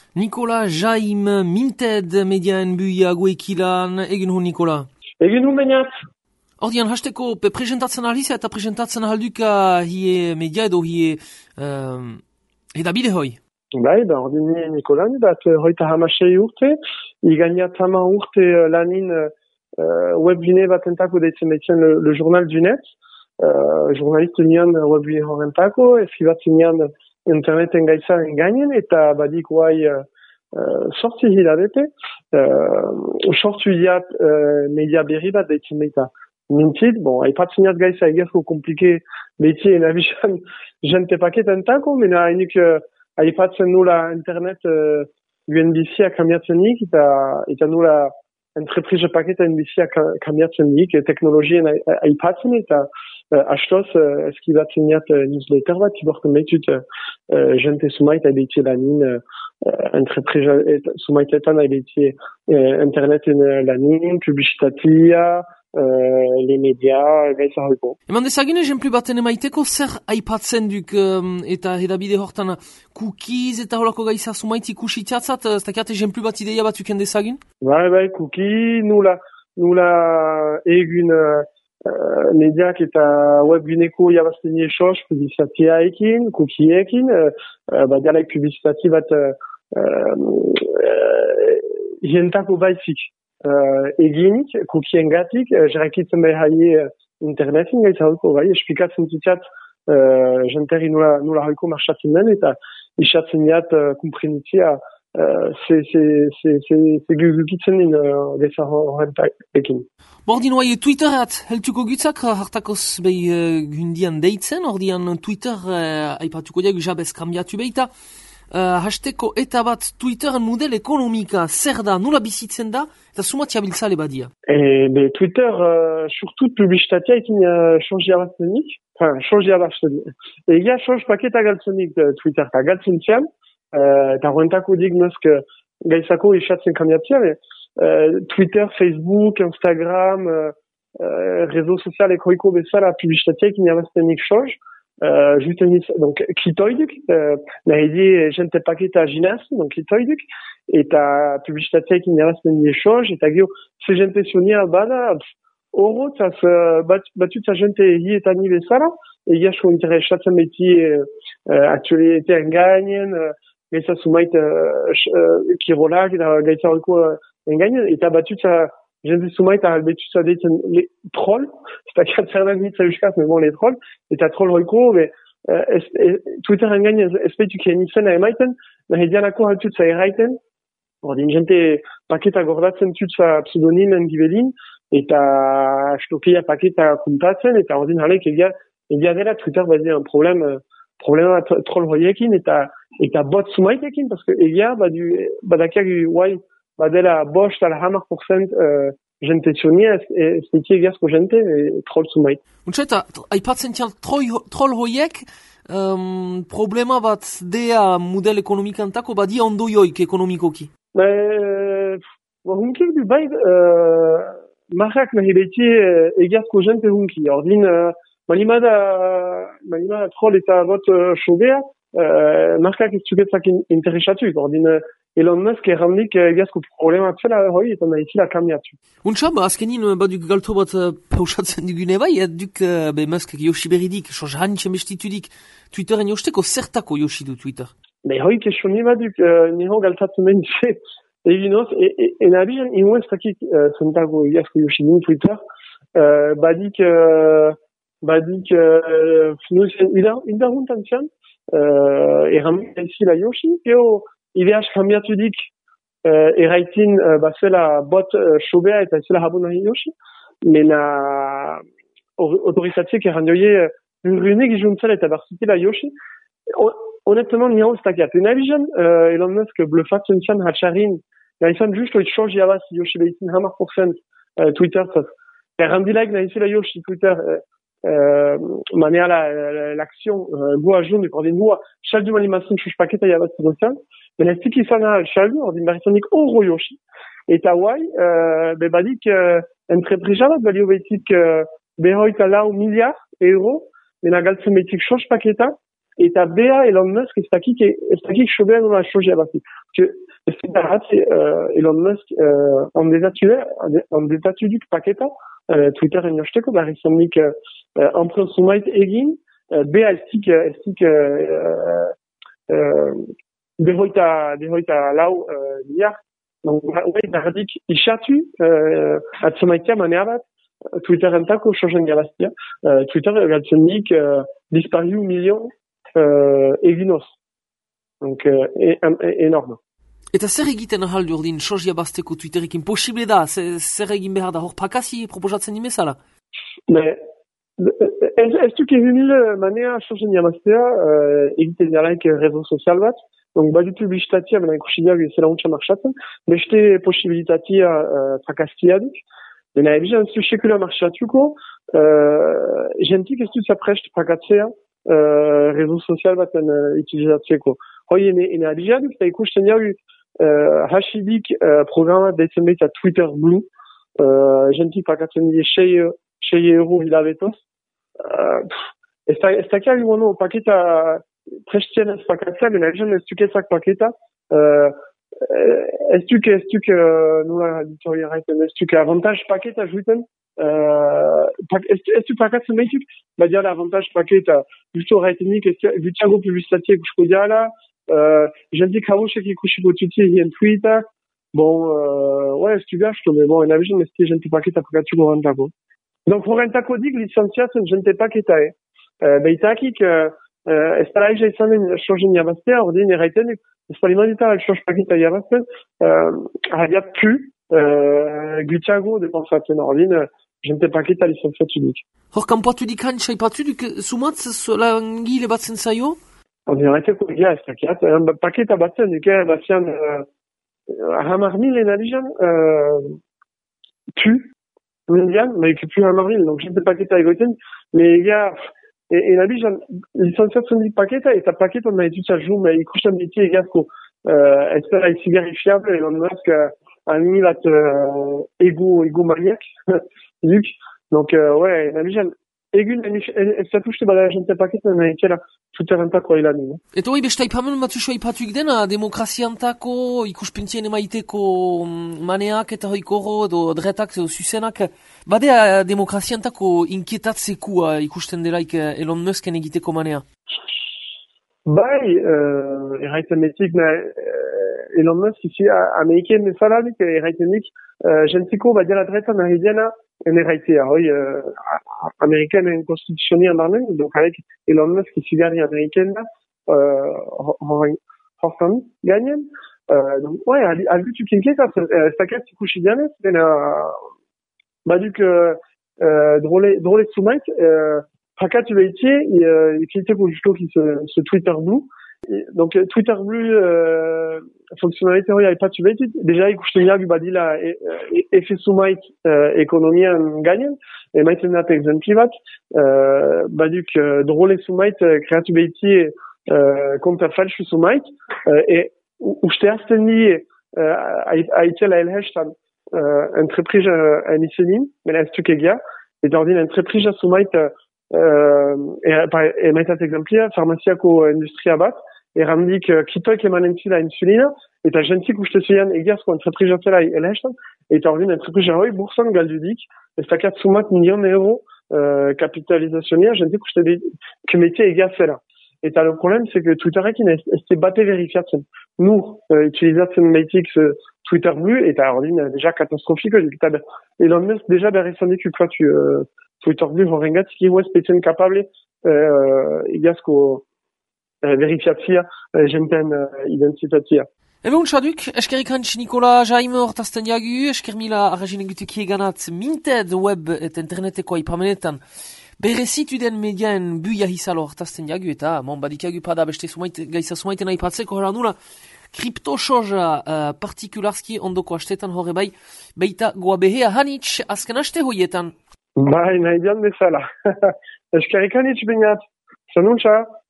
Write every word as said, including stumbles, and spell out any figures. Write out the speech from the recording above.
Nicolas Jaim Minted mediaen buia goekilan, egin hu Nicolas. Egin hu beniat. Ordian, hasteko, pe presentatzen ahalizia eta presentatzen ahalduka hie media edo hie um, edabide hoi? Bai, da ordin Nicolas, bat hoita hamasei urte, igaiat hama urte lanin uh, webgune batentako deitzen deitzen le, le journal du net, uh, journaliste nian webgune horrentako, eskibatzen nian interneten gaitzaren gainen, eta badik guai uh, uh, sortzi hilabete, uh, sortu iat uh, media berri bat deitzen baita. Mintzit, bon, aipatzen iat gaitza egezko komplike beti enabizan jente paketentako, mena hainik uh, aipatzen nula internet uh, guen bizia kambiatzenik, eta, eta nula entreprise paketen bizia kambiatzenik, teknologien aipatzen, eta uh, astoz uh, eskibatzen iat uh, newsletter bat, tiborken behitut uh, jente sumait haibeitie lanin, uh, entreprise sumaitetan haibeitie uh, interneten lanin, publicitatia, Uh, les médias, gaitza hoiko. Eman dezagin egenplu baten emaiteko zer aipatzen duk um, eta hedabide hortan cookies eta holako gaitza sumait ikusi tiatzat, ez dakiat egenplu bat ideia bat uken dezagin? Bai, bai, cookie, nula, nula egun uh, mediak eta webguneko jabazten esoz publizitatea ekin, cookie ekin, uh, uh, bat dialek publizitati bat uh, uh, jentako baizik. Uh, eginik, kukien gatik, uh, jerakitzen behar haie uh, internetin gaitza hoiko, bai, esplikatzen zitiat uh, jenteri nula, nula hoiko marxatzen den, eta isatzen diat uh, kumprinitzia uh, se gugitzen din uh, gaitza horrentakin. Bordin oai Twitterat, heltuko gutzak hartakoz behi uh, gundian deitzen, ordian Twitter uh, aipatuko diak jabez kambiatu behita. Uh, hasteko eta bat Twitteren model ekonomika zer da, nula bizitzen da, eta sumatia biltzale badia. E, be, Twitter, uh, surtout publicitatea ekin uh, changi abaztenik, enfin, changi abaztenik. Egia changi paketa galtzenik uh, Twitter, eta galtzen zian, uh, eta horrentako dig nosk uh, gaizako isatzen kambiatzea, uh, Twitter, Facebook, Instagram, uh, uh, rezo sozial ekoiko bezala publicitatea ekin abaztenik changi, Uh, jutenis, donc, klitoiduk, uh, nahi di jente paketa ginaz, donc klitoiduk, eta publicitateak inerazten die choz, eta gio, se jente sonia bada, oro, taz, uh, bat, batut sa jente hi eta ni bezala, egia sko interesatzen beti uh, aktualitean gainen, uh, gaitza sumait uh, uh, kirolak, eta gaitza horiko uh, engainen, eta batut sa jente sumait albetut sa deitzen le troll, eta katzernak mitza euskaz, mais bon, les trolls, eta troll horiko, mais uh, es, es, Twitter engain espeitu kien izen emaiten, nahi dianako haltut sa erraiten, ordin jente paketa gordatzen tut sa pseudonimen gibelin, eta stokia paketa kuntatzen, eta ordin halek egia, egia dela Twitter bazi un problem, uh, problema troll horiekin, eta, eta bot sumaitekin, parce que egia, badu, badakiak guai, badela bost ala hamar porcent uh, jente txonia, ez peki egiazko jente, e, troll sumait. Untsa eta, aipatzen tial troll hoiek, um, problema bat dea model ekonomikantako badia ondoioik ekonomikoki? Ba, hunkik du bai, uh, marrak nahi beti uh, egiazko jente hunki. Ordin, uh, malimada, malimada troll eta bot uh, shobea, uh, markak ez zuketzak interesatuik. Ordin, uh, Elon Musk errandik egiazko problema atzela hoi, eta nahi zila kambiatu. Untsa, ba, azkenin baduk galto bat uh, pausatzen dugune bai, duk uh, be Musk Yoshi berridik, soz hanitxe mestitudik, Twitteren josteko zertako Yoshi du Twitter? Be hoi kestioni baduk, uh, niho galtatzen ben ze, eginoz, enabian e, e, ino ez dakik uh, zentako egiazko Yoshi du Twitter, uh, badik, uh, badik, uh, nuzien, indaruntan zian, uh, errandik zila Yoshi, eo, ideaz kambiatu dik uh, erraitin uh, bazela bot uh, shobea eta ezela habon nahi Yoshi, mena autorizatziek errandioie urrunek uh, izuntzela eta barzitela Yoshi. Honnêtement, niho ez dakiat. Enabijan, uh, Elon Musk blufatzen zian hatxarin, naizan just oit changi abaz Yoshi behitin hamar porcent uh, Twitter, zaz. Errandilaik nahizela Yoshi Twitter, uh, Uh, manea la, la, l'action uh, goa joun duk ordin goa chaldu animazun chouch paketa yabat zidozian men ez tiki sana chaldu ordin barizonik oro Yoshi eta guai uh, be badik uh, entreprijabat balio betik uh, behoita lau miliard euro mena galtzen betik chouch paketa eta bea Elon Musk ez dakik, ez dakik sobean nola soja batik. Que, ez da uh, Elon Musk uh, ondezatu, ondezatu duk paketa, uh, Twitteren josteko, behar izan nik uh, uh, emprunt sumait egin, uh, bea ez dik, ez dik uh, uh, dehoita, dehoita lau uh, miliard. Donc, ouais, behar dik isatu, uh, atzomaitia manea bat, Twitter-entako sojen galaztia. Uh, Twitter galtzen nik uh, dispariu milion uh, eginoz. Donc, uh, e, e, enorme. Eta zer egiten ahaldu ordin sojia basteko Twitterekin posible da? Zer egin behar da hor pakasi proposatzen dimezala? Mais, ez, ez duk egin manea sojen galaztia uh, egiten jalaik rezo sozial bat. Donc, badutu bistatia, bena ikusideak zela untsa marxatzen. Beste posibilitatia uh, pakastia dik. Bena ebizan ez du sekula marxatuko, uh, jentik ez du zaprest pakatzea uh, rezo sozial baten uh, utilizatzeko. Hoi, ene, ene abizaduk, eta ikusten jau uh, hasidik uh, programa deitzen behita Twitter Blue, uh, jentik pakatzen die sei euro hilabetoz. Uh, ez da kia gimono paketa prestien ez pakatzea, bena ebizan ez duketzak paketa, uh, ez duk, ez duk, nola ditorria raiten, ez duk avantage paketa juiten, ez duk pakatzen behituk, badia la avantage paketa, justo raitenik, dutiago publizitatia ikusko diala, jentik habosek ikusiko tuti egin tweetak, bon, ouais, ez du gasto, mais bon, en avision, ez di jentik paketa pakatu gorantako. Donc, horrentako dik licenziatzen jentik paketa, eh? Behitakik, ez tala eza izan den sojen jabaztea, ordin erraitenik, ez paliman dita el soz paketa jabazten, hadiat pu, gutiago depensatzen ordin, jente paketa licenziatu dik. Hor kanpoatu dikan, saipatu dik, sumatz langile batzen zaio? Ordin erraiteko egia ez dakiat, paketa batzen dik, batzen hamar mil enalijan, pu, mundian, ma eke pu hamar mil, donc jente paketa egoiten, me egia... En abijan, licenziatzen dik paketa, eta paketan nahi dutza joun, ikusten ditie egazko, uh, ez dara izi verifiable, Elon Musk, uh, animi bat uh, ego, ego mariak, duk. Donc, uh, ouais, en abijan, egun, ez zatuste bada jente paketan nahi txela, Twitter-entako ailan. Eta hori, besta ipamen batzuzo ipatuik dena, demokraziantako, ikuspentien emaiteko maneak eta hoikoro, edo dretak, edo zuzenak, badea demokraziantako inkietatzeku ikusten delaik Elon Musken egiteko manea? Bai, uh, erraiten metik, uh, Elon Musk ici, Ameriken bezaladik, erraitenik, uh, jentiko badela dretan nahi diena, en erraitea, hoi, uh, Amerikenen konstituzionian barnen, donc avec Elon Musk ici gari Ameriken da, uh, hortan gainen, uh, donc, ouais, albutuk inkietat, ez dakat ikusi dianez, ben, uh, baduk uh, uh, drole, drole zumait, uh, hakatu behitie, uh, ikiliteko justo ki se, se Twitter Blue. Et donc Twitter Blue euh, fonctionnalité hori aipatu behitit, deja ikusten jagu badila efe zumait uh, ekonomian gainen, emaiten dat exempli bat, uh, baduk uh, drole zumait uh, kreatu behitie uh, konta falsu zumait, uh, et uste azten di uh, aitela elhestan Uh, entreprisa uh, emisenin, mena ez duk egia, eta ordin entreprisa sumait uh, emaitat exemplia, farmaziako industria bat, errandik uh, kitoik emanentzila insulina, eta jentik uste zuian egiazko entreprisa zela elhestan, eta ordin entreprisa hoi bursan galdudik, ez dakat sumat milion euro uh, kapitalizazionia, jentik uste kemetia egiaz zela. Eta le problème, c'est que Twitterekin ez te bate verifiatzen. Nur, uh, utilizatzen baitik uh, Twitter Blue, eta ordin uh, deja katastrofiko. Elon Musk deja berrezandik ukatu uh, Twitter Blue horrengat, ki huez petzen kapable uh, egazko uh, verifiatzia uh, jenten uh, identitatia. Ebe untsaduk, eskerrik hantz Nikola Jaime hortazten jagu, esker mila arrezinen gutuki eganat minted web eta interneteko aipamenetan. Berezitu den mediaen bu jahizalo hortazten jagu eta mon badikagu pada beste sumait, gaisa sumaiten aipatzeko hora nula kriptosoja uh, partikularski ondoko astetan horre bai beita goa behea hanitz azken aste hoietan. Bai, nahi dian bezala. Eskerrik hanitz binat. Zanuntza.